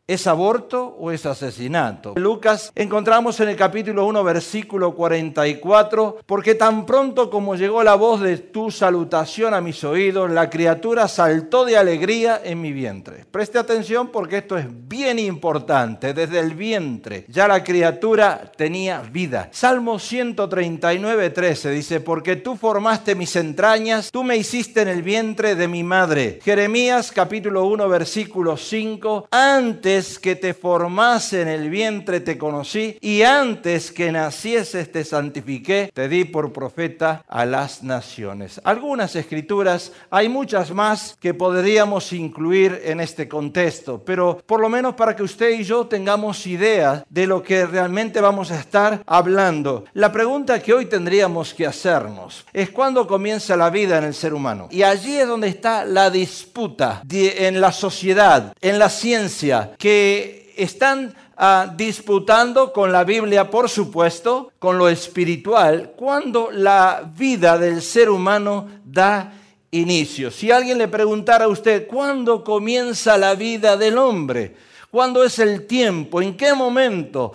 ¿Es aborto o es asesinato? En Lucas encontramos en el capítulo 1, versículo 44, porque tan pronto como llegó la voz de tu salutación a mis oídos, la criatura saltó de alegría en mi vientre. Preste atención porque esto es bien importante. Desde el vientre ya la criatura tenía vida. Salmo 139, 13 dice, porque tú formaste mis entrañas, tú me hiciste en el vientre de mi madre. Jeremías capítulo 1, versículo 5, antes que te formase en el vientre te conocí, y antes que nacieses te santifiqué, te di por profeta a las naciones. Algunas escrituras, hay muchas más que podríamos incluir en este contexto, pero por lo menos para que usted y yo tengamos idea de lo que realmente vamos a estar hablando. La pregunta que hoy tendríamos que hacernos es ¿cuándo comienza la vida en el ser humano? Y allí es donde está la disputa en la sociedad, en la ciencia, que están disputando con la Biblia, por supuesto, con lo espiritual, cuando la vida del ser humano da inicio. Si alguien le preguntara a usted, ¿cuándo comienza la vida del hombre? ¿Cuándo es el tiempo? ¿En qué momento?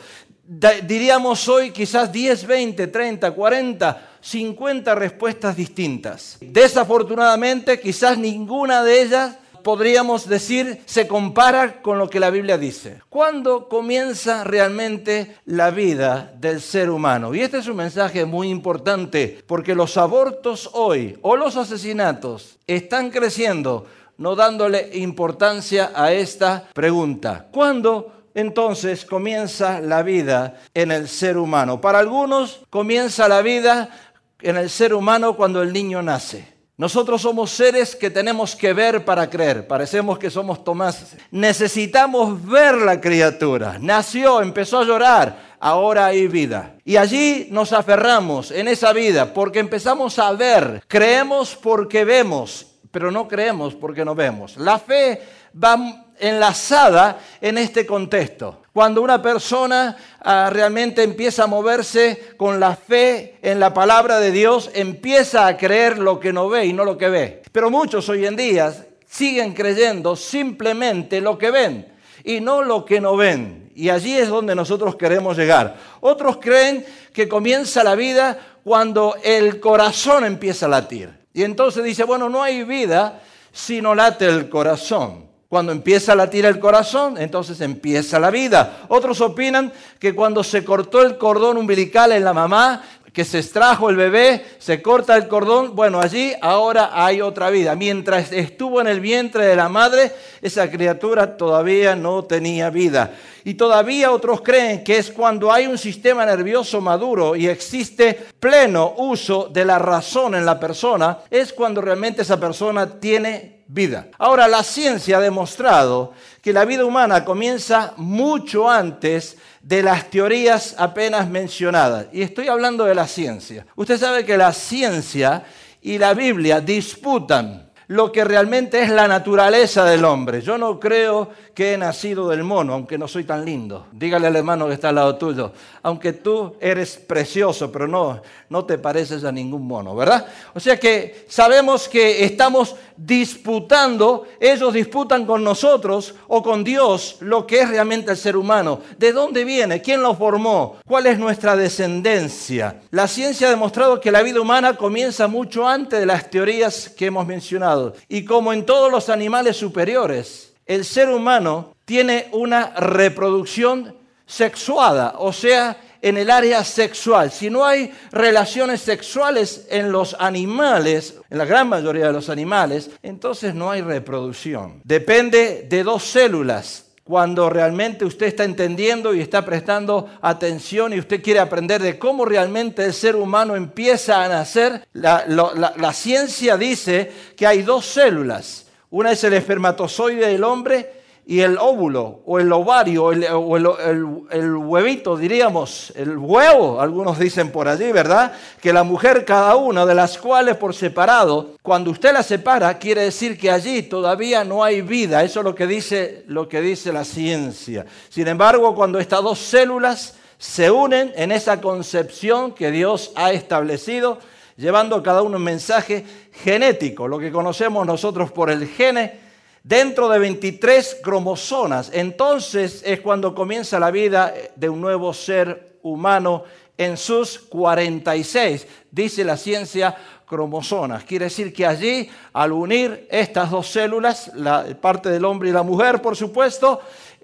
Diríamos hoy quizás 10, 20, 30, 40, 50 respuestas distintas. Desafortunadamente, quizás ninguna de ellas podríamos decir se compara con lo que la Biblia dice. ¿Cuándo comienza realmente la vida del ser humano? Y este es un mensaje muy importante porque los abortos hoy o los asesinatos están creciendo, no dándole importancia a esta pregunta. ¿Cuándo entonces comienza la vida en el ser humano? Para algunos comienza la vida en el ser humano cuando el niño nace. Nosotros somos seres que tenemos que ver para creer. Parecemos que somos Tomás. Necesitamos ver la criatura. Nació, empezó a llorar. Ahora hay vida. Y allí nos aferramos en esa vida porque empezamos a ver. Creemos porque vemos, pero no creemos porque no vemos. La fe va enlazada en este contexto. Cuando una persona realmente empieza a moverse con la fe en la palabra de Dios, empieza a creer lo que no ve y no lo que ve. Pero muchos hoy en día siguen creyendo simplemente lo que ven y no lo que no ven. Y allí es donde nosotros queremos llegar. Otros creen que comienza la vida cuando el corazón empieza a latir. Y entonces dice, bueno, no hay vida si no late el corazón. Cuando empieza a latir el corazón, entonces empieza la vida. Otros opinan que cuando se cortó el cordón umbilical en la mamá, que se extrajo el bebé, se corta el cordón, bueno, allí ahora hay otra vida. Mientras estuvo en el vientre de la madre, esa criatura todavía no tenía vida. Y todavía otros creen que es cuando hay un sistema nervioso maduro y existe pleno uso de la razón en la persona, es cuando realmente esa persona tiene vida. Ahora, la ciencia ha demostrado que la vida humana comienza mucho antes de las teorías apenas mencionadas. Y estoy hablando de la ciencia. Usted sabe que la ciencia y la Biblia disputan lo que realmente es la naturaleza del hombre. Yo no creo que he nacido del mono, aunque no soy tan lindo. Dígale al hermano que está al lado tuyo, aunque tú eres precioso, pero no te pareces a ningún mono, ¿verdad? O sea que sabemos que estamos disputando, ellos disputan con nosotros o con Dios lo que es realmente el ser humano. ¿De dónde viene? ¿Quién lo formó? ¿Cuál es nuestra descendencia? La ciencia ha demostrado que la vida humana comienza mucho antes de las teorías que hemos mencionado. Y como en todos los animales superiores, el ser humano tiene una reproducción sexuada, o sea, en el área sexual. Si no hay relaciones sexuales en los animales, en la gran mayoría de los animales, entonces no hay reproducción. Depende de dos células. Cuando realmente usted está entendiendo y está prestando atención y usted quiere aprender de cómo realmente el ser humano empieza a nacer, la ciencia dice que hay dos células. Una es el espermatozoide del hombre y el óvulo o el ovario el huevito, diríamos, el huevo, algunos dicen por allí, ¿verdad? Que la mujer, cada una de las cuales por separado, cuando usted la separa, quiere decir que allí todavía no hay vida. Eso es lo que dice la ciencia. Sin embargo, cuando estas dos células se unen en esa concepción que Dios ha establecido, llevando a cada uno un mensaje genético, lo que conocemos nosotros por el gene, dentro de 23 cromosomas. Entonces es cuando comienza la vida de un nuevo ser humano en sus 46, dice la ciencia, cromosomas. Quiere decir que allí, al unir estas dos células, la parte del hombre y la mujer, por supuesto,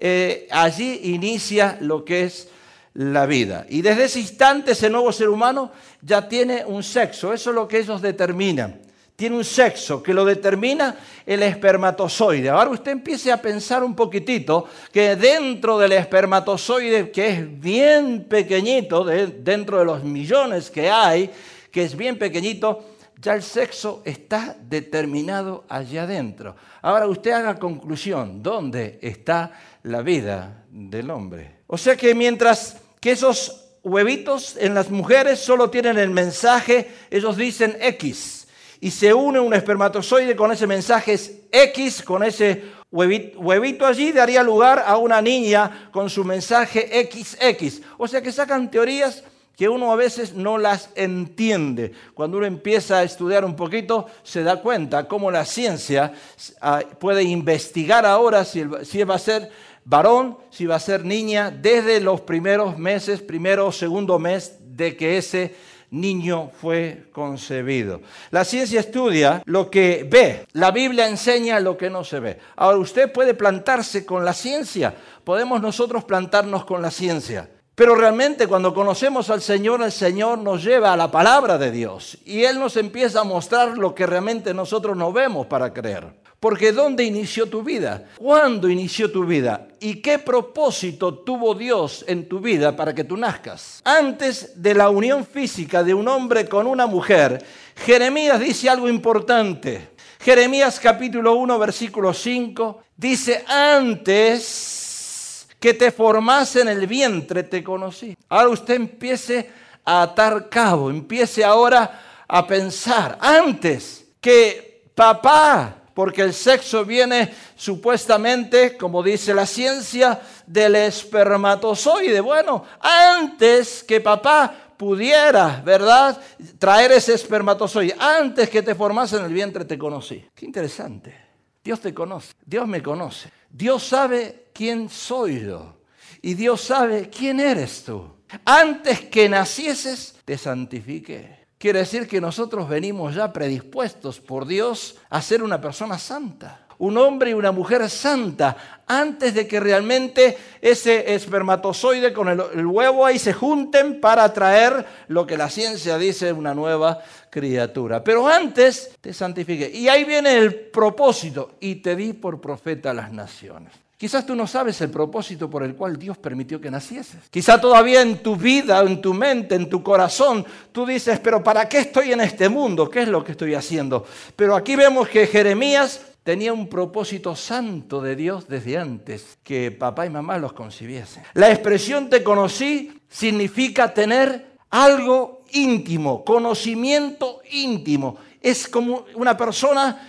allí inicia lo que es la vida. Y desde ese instante ese nuevo ser humano ya tiene un sexo. Eso es lo que ellos determinan. Tiene un sexo que lo determina el espermatozoide. Ahora usted empiece a pensar un poquitito que dentro del espermatozoide, que es bien pequeñito, dentro de los millones que hay, que es bien pequeñito, ya el sexo está determinado allá adentro. Ahora usted haga conclusión, ¿dónde está la vida del hombre? O sea que mientras que esos huevitos en las mujeres solo tienen el mensaje, ellos dicen X. Y se une un espermatozoide con ese mensaje X, con ese huevito allí, daría lugar a una niña con su mensaje XX. O sea que sacan teorías que uno a veces no las entiende. Cuando uno empieza a estudiar un poquito, se da cuenta cómo la ciencia puede investigar ahora si va a ser varón, si va a ser niña, desde los primeros meses, primero o segundo mes de que ese niño fue concebido. La ciencia estudia lo que ve, la Biblia enseña lo que no se ve. Ahora usted puede plantarse con la ciencia, podemos nosotros plantarnos con la ciencia, pero realmente cuando conocemos al Señor, el Señor nos lleva a la palabra de Dios y Él nos empieza a mostrar lo que realmente nosotros no vemos para creer. Porque ¿dónde inició tu vida? ¿Cuándo inició tu vida? ¿Y qué propósito tuvo Dios en tu vida para que tú nazcas? Antes de la unión física de un hombre con una mujer, Jeremías dice algo importante. Jeremías capítulo 1, versículo 5, dice, antes que te formase en el vientre te conocí. Ahora usted empiece a atar cabo, empiece ahora a pensar, antes que papá, porque el sexo viene supuestamente, como dice la ciencia, del espermatozoide. Bueno, antes que papá pudiera, ¿verdad?, traer ese espermatozoide, antes que te formase en el vientre te conocí. Qué interesante. Dios te conoce, Dios me conoce. Dios sabe quién soy yo y Dios sabe quién eres tú. Antes que nacieses, te santifiqué. Quiere decir que nosotros venimos ya predispuestos por Dios a ser una persona santa. Un hombre y una mujer santa, antes de que realmente ese espermatozoide con el huevo ahí se junten para traer lo que la ciencia dice una nueva criatura. Pero antes te santifiqué. Y ahí viene el propósito. Y te di por profeta a las naciones. Quizás tú no sabes el propósito por el cual Dios permitió que nacieses. Quizás todavía en tu vida, en tu mente, en tu corazón, tú dices, pero ¿para qué estoy en este mundo? ¿Qué es lo que estoy haciendo? Pero aquí vemos que Jeremías tenía un propósito santo de Dios desde antes que papá y mamá los concibiesen. La expresión te conocí significa tener algo íntimo, conocimiento íntimo. Es como una persona...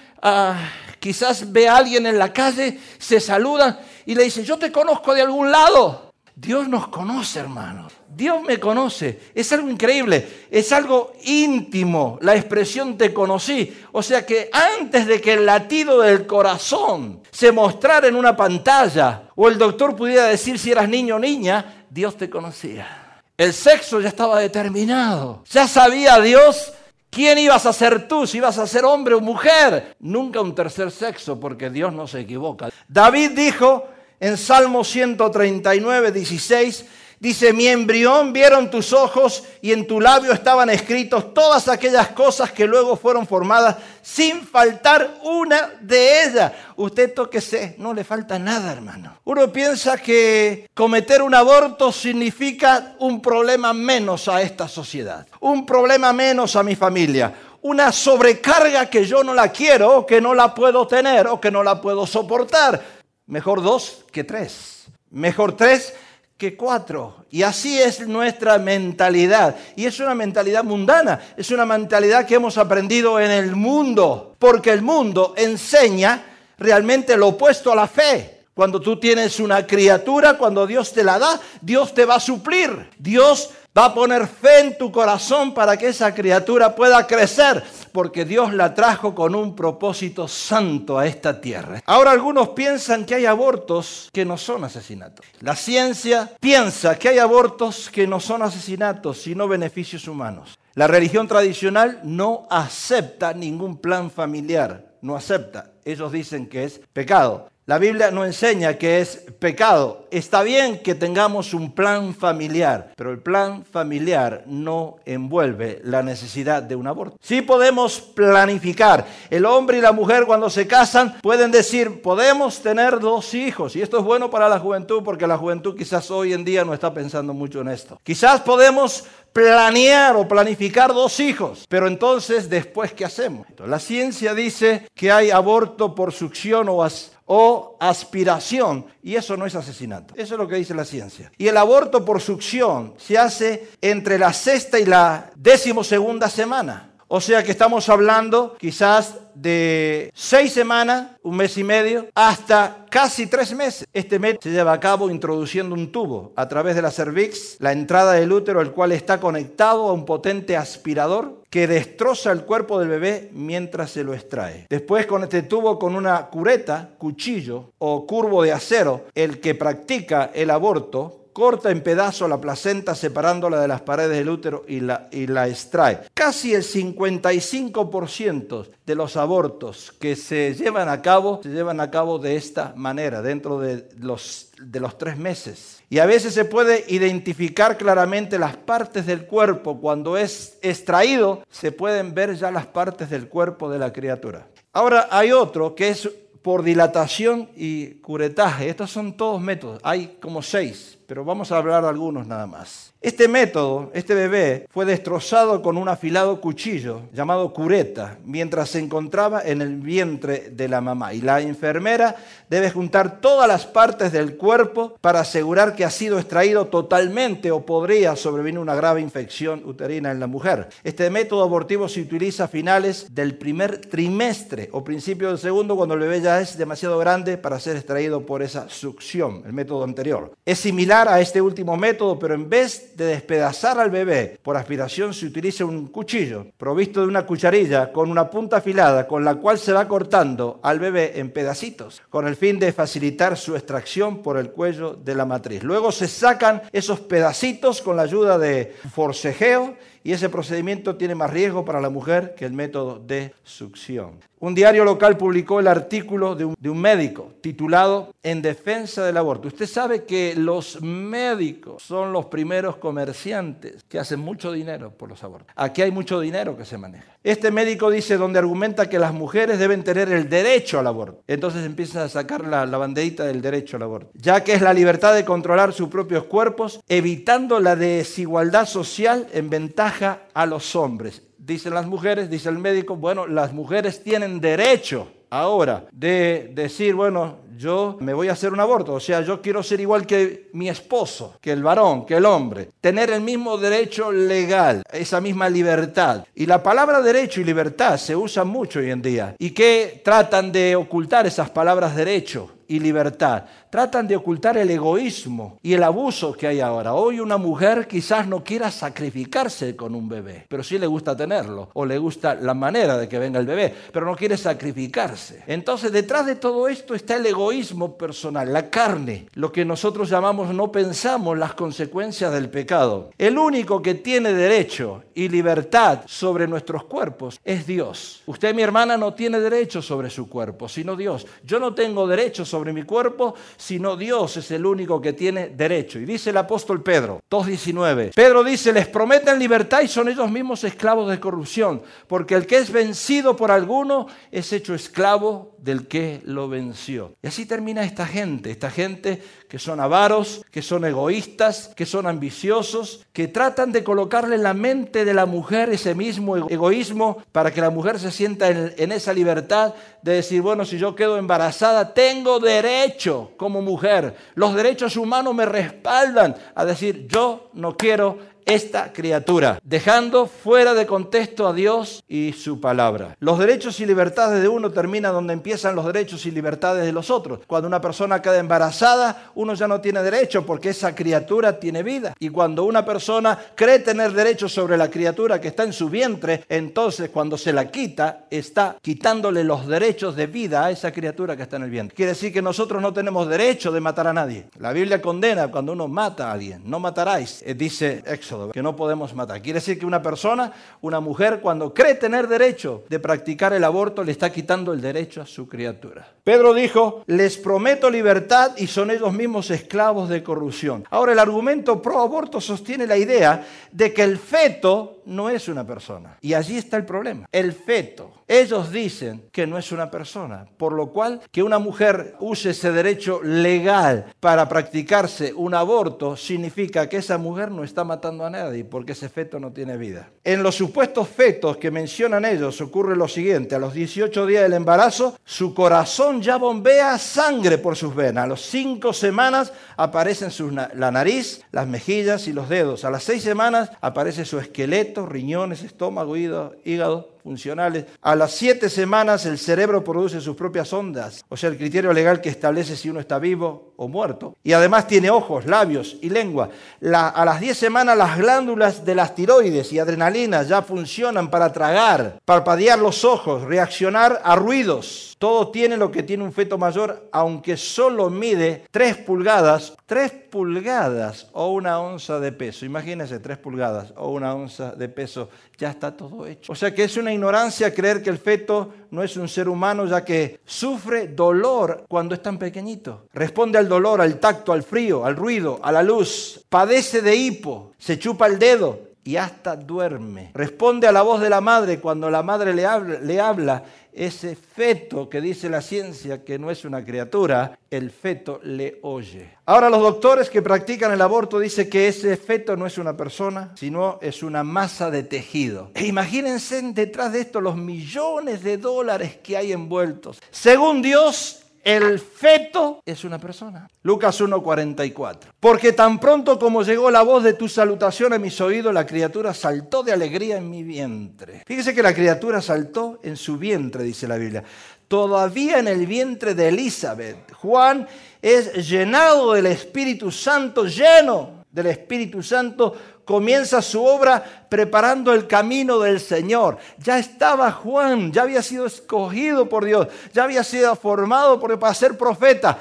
quizás ve a alguien en la calle, se saluda y le dice, yo te conozco de algún lado. Dios nos conoce, hermanos. Dios me conoce. Es algo increíble. Es algo íntimo. La expresión te conocí. O sea que antes de que el latido del corazón se mostrara en una pantalla o el doctor pudiera decir si eras niño o niña, Dios te conocía. El sexo ya estaba determinado. Ya sabía Dios quién ibas a ser tú, si ibas a ser hombre o mujer. Nunca un tercer sexo, porque Dios no se equivoca. David dijo en Salmo 139, 16, dice, mi embrión vieron tus ojos y en tu labio estaban escritos todas aquellas cosas que luego fueron formadas sin faltar una de ellas. Usted tóquese, no le falta nada, hermano. Uno piensa que cometer un aborto significa un problema menos a esta sociedad, un problema menos a mi familia, una sobrecarga que yo no la quiero, o que no la puedo tener, o que no la puedo soportar. Mejor 2 que 3, mejor 3 que 4. Y así es nuestra mentalidad. Y es una mentalidad mundana. Es una mentalidad que hemos aprendido en el mundo. Porque el mundo enseña realmente lo opuesto a la fe. Cuando tú tienes una criatura, cuando Dios te la da, Dios te va a suplir. Dios Va a poner fe en tu corazón para que esa criatura pueda crecer, porque Dios la trajo con un propósito santo a esta tierra. Ahora algunos piensan que hay abortos que no son asesinatos. La ciencia piensa que hay abortos que no son asesinatos, sino beneficios humanos. La religión tradicional no acepta ningún plan familiar, no acepta. Ellos dicen que es pecado. La Biblia no enseña que es pecado. Está bien que tengamos un plan familiar, pero el plan familiar no envuelve la necesidad de un aborto. Sí podemos planificar. El hombre y la mujer cuando se casan pueden decir, podemos tener 2 hijos. Y esto es bueno para la juventud porque la juventud quizás hoy en día no está pensando mucho en esto. Quizás podemos planear o planificar 2 hijos, pero entonces, ¿después qué hacemos? La ciencia dice que hay aborto por succión o aspiración, y eso no es asesinato. Eso es lo que dice la ciencia. Y el aborto por succión se hace entre la 6ª y la 12ª semana. O sea que estamos hablando quizás de 6 semanas, 1 mes y medio, hasta casi 3 meses. Este método se lleva a cabo introduciendo un tubo a través de la cervix, la entrada del útero, el cual está conectado a un potente aspirador que destroza el cuerpo del bebé mientras se lo extrae. Después, con este tubo, con una cureta, cuchillo o curvo de acero, el que practica el aborto corta en pedazos la placenta separándola de las paredes del útero y la extrae. Casi el 55% de los abortos que se llevan a cabo de esta manera, dentro de los 3 meses. Y a veces se puede identificar claramente las partes del cuerpo. Cuando es extraído, se pueden ver ya las partes del cuerpo de la criatura. Ahora hay otro que es por dilatación y curetaje. Estos son todos métodos. Hay como 6, pero vamos a hablar de algunos nada más. Este método, este bebé, fue destrozado con un afilado cuchillo llamado cureta mientras se encontraba en el vientre de la mamá. Y la enfermera debe juntar todas las partes del cuerpo para asegurar que ha sido extraído totalmente o podría sobrevenir una grave infección uterina en la mujer. Este método abortivo se utiliza a finales del primer trimestre o principio del segundo, cuando el bebé ya es demasiado grande para ser extraído por esa succión, el método anterior. Es similar a este último método, pero en vez de despedazar al bebé por aspiración, se utiliza un cuchillo provisto de una cucharilla con una punta afilada, con la cual se va cortando al bebé en pedacitos, con el fin de facilitar su extracción por el cuello de la matriz. Luego se sacan esos pedacitos con la ayuda de forcejeo, y ese procedimiento tiene más riesgo para la mujer que el método de succión. Un diario local publicó el artículo de un médico titulado En defensa del aborto. Usted sabe que los médicos son los primeros comerciantes que hacen mucho dinero por los abortos. Aquí hay mucho dinero que se maneja. Este médico dice, donde argumenta que las mujeres deben tener el derecho al aborto. Entonces empieza a sacar la banderita del derecho al aborto, ya que es la libertad de controlar sus propios cuerpos, evitando la desigualdad social en ventaja a los hombres. Dicen las mujeres, dice el médico, bueno, las mujeres tienen derecho ahora de decir, bueno, yo me voy a hacer un aborto, o sea, yo quiero ser igual que mi esposo, que el varón, que el hombre, tener el mismo derecho legal, esa misma libertad. Y la palabra derecho y libertad se usa mucho hoy en día. ¿Y qué tratan de ocultar esas palabras derecho y libertad? Tratan de ocultar el egoísmo y el abuso que hay ahora. Hoy una mujer quizás no quiera sacrificarse con un bebé, pero sí le gusta tenerlo, o le gusta la manera de que venga el bebé, pero no quiere sacrificarse. Entonces, detrás de todo esto está el egoísmo personal, la carne, lo que nosotros llamamos, no pensamos las consecuencias del pecado. El único que tiene derecho y libertad sobre nuestros cuerpos es Dios. Usted, mi hermana, no tiene derecho sobre su cuerpo, sino Dios. Yo no tengo derecho sobre mi cuerpo, sino Dios es el único que tiene derecho. Y dice el apóstol Pedro, 2:19. Pedro dice, les prometen libertad y son ellos mismos esclavos de corrupción, porque el que es vencido por alguno es hecho esclavo del que lo venció. Y así termina esta gente que son avaros, que son egoístas, que son ambiciosos, que tratan de colocarle en la mente de la mujer ese mismo egoísmo para que la mujer se sienta en esa libertad de decir, bueno, si yo quedo embarazada, tengo derecho como mujer. Los derechos humanos me respaldan a decir, yo no quiero esta criatura, dejando fuera de contexto a Dios y su palabra. Los derechos y libertades de uno terminan donde empiezan los derechos y libertades de los otros. Cuando una persona queda embarazada, uno ya no tiene derecho porque esa criatura tiene vida. Y cuando una persona cree tener derecho sobre la criatura que está en su vientre, entonces cuando se la quita, está quitándole los derechos de vida a esa criatura que está en el vientre. Quiere decir que nosotros no tenemos derecho de matar a nadie. La Biblia condena cuando uno mata a alguien. No mataráis, dice Éxodo, que no podemos matar. Quiere decir que una persona, una mujer, cuando cree tener derecho de practicar el aborto, le está quitando el derecho a su criatura. Pedro dijo, les prometo libertad y son ellos mismos esclavos de corrupción. Ahora, el argumento pro aborto sostiene la idea de que el feto no es una persona. Y allí está el problema. El feto. Ellos dicen que no es una persona, por lo cual que una mujer use ese derecho legal para practicarse un aborto significa que esa mujer no está matando a nadie porque ese feto no tiene vida. En los supuestos fetos que mencionan ellos ocurre lo siguiente: a los 18 días del embarazo, su corazón ya bombea sangre por sus venas. A las 5 semanas aparecen la nariz, las mejillas y los dedos. A las 6 semanas aparece su esqueleto, riñones, estómago, hígado funcionales. A las 7 semanas el cerebro produce sus propias ondas, o sea, el criterio legal que establece si uno está vivo o muerto. Y además tiene ojos, labios y lengua. A las 10 semanas las glándulas de las tiroides y adrenalina ya funcionan para tragar, parpadear los ojos, reaccionar a ruidos. Todo tiene lo que tiene un feto mayor, aunque solo mide 3 pulgadas o 1 onza de peso. Imagínense, 3 pulgadas o 1 onza de peso, ya está todo hecho. O sea que es una ignorancia creer que el feto no es un ser humano, ya que sufre dolor cuando es tan pequeñito. Responde al dolor, al tacto, al frío, al ruido, a la luz. Padece de hipo, se chupa el dedo y hasta duerme. Responde a la voz de la madre cuando la madre le habla. Ese feto que dice la ciencia que no es una criatura, el feto le oye. Ahora los doctores que practican el aborto dicen que ese feto no es una persona, sino es una masa de tejido. E imagínense detrás de esto los millones de dólares que hay envueltos. Según Dios, el feto es una persona. Lucas 1:44. Porque tan pronto como llegó la voz de tu salutación a mis oídos, la criatura saltó de alegría en mi vientre. Fíjese que la criatura saltó en su vientre, dice la Biblia. Todavía en el vientre de Elizabeth. Juan es llenado del Espíritu Santo, lleno del Espíritu Santo, comienza su obra preparando el camino del Señor. Ya estaba Juan, ya había sido escogido por Dios, ya había sido formado para ser profeta.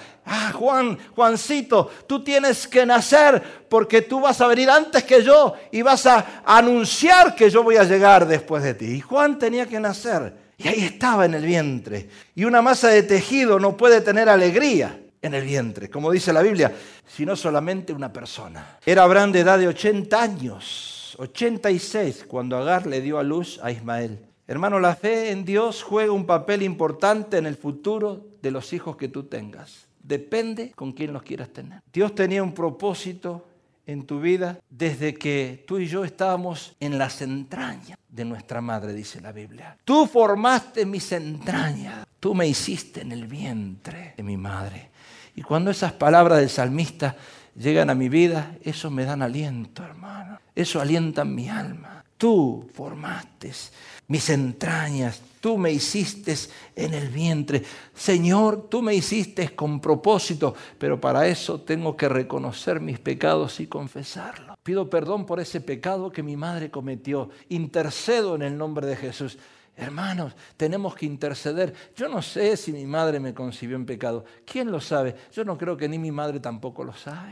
Juancito, tú tienes que nacer porque tú vas a venir antes que yo y vas a anunciar que yo voy a llegar después de ti. Y Juan tenía que nacer y ahí estaba en el vientre. Y una masa de tejido no puede tener alegría en el vientre, como dice la Biblia, sino solamente una persona. Era Abraham de edad de 80 años, 86, cuando Agar le dio a luz a Ismael. Hermano, la fe en Dios juega un papel importante en el futuro de los hijos que tú tengas. Depende con quién los quieras tener. Dios tenía un propósito en tu vida desde que tú y yo estábamos en las entrañas de nuestra madre, dice la Biblia. Tú formaste mis entrañas, tú me hiciste en el vientre de mi madre. Y cuando esas palabras del salmista llegan a mi vida, eso me dan aliento, hermano. Eso alienta mi alma. Tú formaste mis entrañas, tú me hiciste en el vientre. Señor, tú me hiciste con propósito, pero para eso tengo que reconocer mis pecados y confesarlos. Pido perdón por ese pecado que mi madre cometió. Intercedo en el nombre de Jesús. Hermanos, tenemos que interceder. Yo no sé si mi madre me concibió en pecado. ¿Quién lo sabe? Yo no creo que ni mi madre tampoco lo sabe.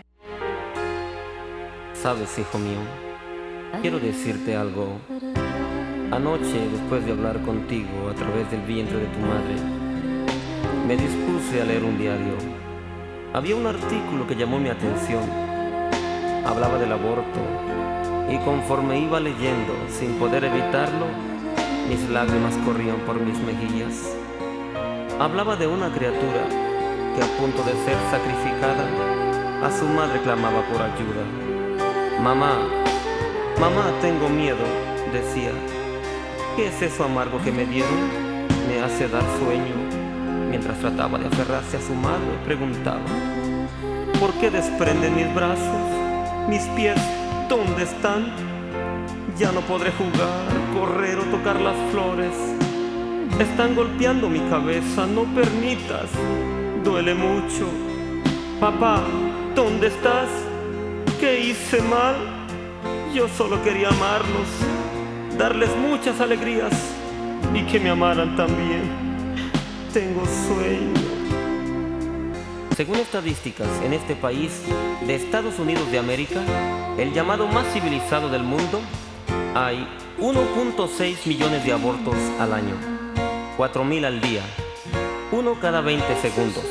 Sabes, hijo mío, quiero decirte algo. Anoche, después de hablar contigo a través del vientre de tu madre, me dispuse a leer un diario. Había un artículo que llamó mi atención. Hablaba del aborto y conforme iba leyendo, sin poder evitarlo, mis lágrimas corrían por mis mejillas. Hablaba de una criatura que a punto de ser sacrificada, a su madre clamaba por ayuda. Mamá, tengo miedo, decía. ¿Qué es eso amargo que me dieron? Me hace dar sueño. Mientras trataba de aferrarse a su madre, preguntaba: ¿por qué desprenden mis brazos, mis pies ¿dónde están? Ya no podré jugar, correr o tocar las flores. Están golpeando mi cabeza, no permitas, duele mucho. Papá, ¿dónde estás? ¿Qué hice mal? Yo solo quería amarlos, darles muchas alegrías y que me amaran también. Tengo sueño. Según estadísticas, en este país de Estados Unidos de América, el llamado más civilizado del mundo, hay 1.6 millones de abortos al año, 4.000 al día, uno cada 20 segundos.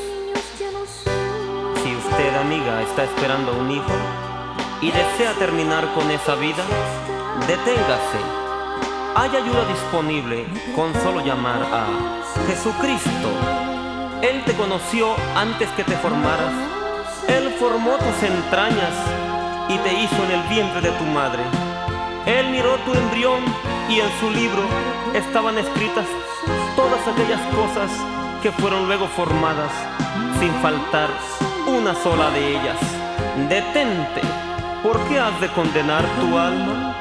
Si usted, amiga, está esperando un hijo y desea terminar con esa vida, deténgase. Hay ayuda disponible con solo llamar a Jesucristo. Él te conoció antes que te formaras. Él formó tus entrañas y te hizo en el vientre de tu madre. Él miró tu embrión y en su libro estaban escritas todas aquellas cosas que fueron luego formadas, sin faltar una sola de ellas. Detente. ¿Por qué has de condenar tu alma?